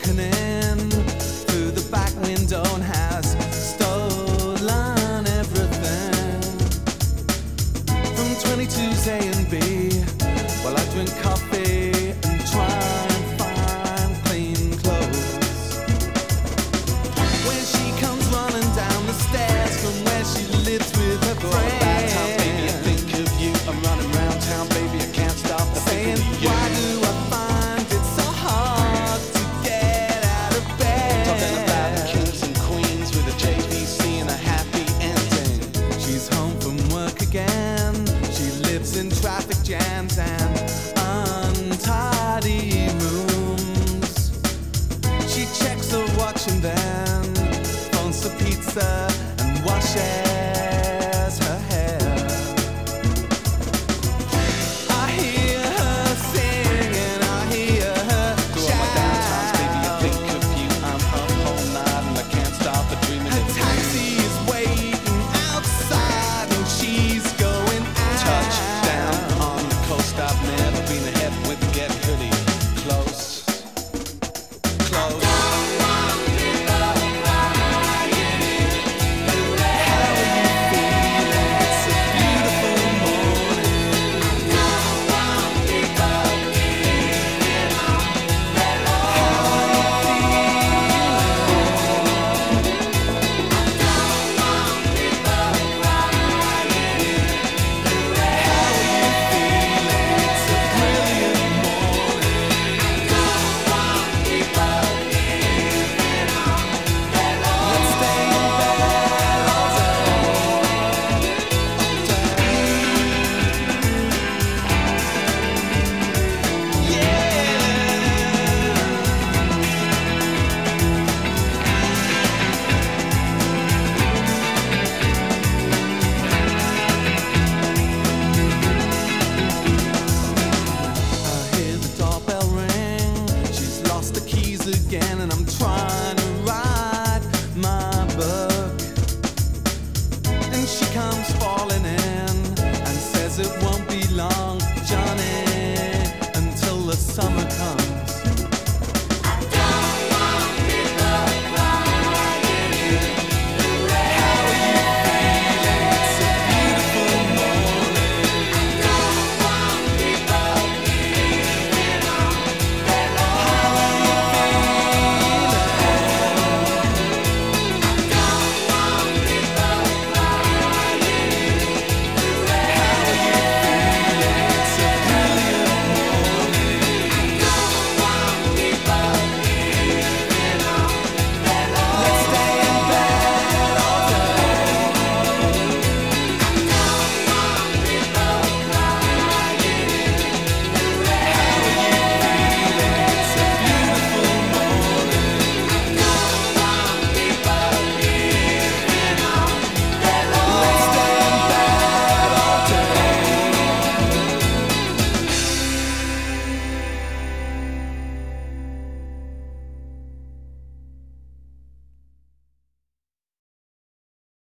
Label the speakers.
Speaker 1: broken in through the back window and has stolen everything from 22's A and B. While I drink coffee and try and find clean clothes. When she comes running down the stairs from where she lives with her friends,
Speaker 2: baby, I think of you. I'm running round town, baby, I can't stop
Speaker 1: saying,
Speaker 2: thinking of you.
Speaker 1: why do I find it so hard to get out of bed?
Speaker 2: Talking about the kings and queens with a JVC and a happy ending.
Speaker 1: She's home from work again. She lives in traffic jams and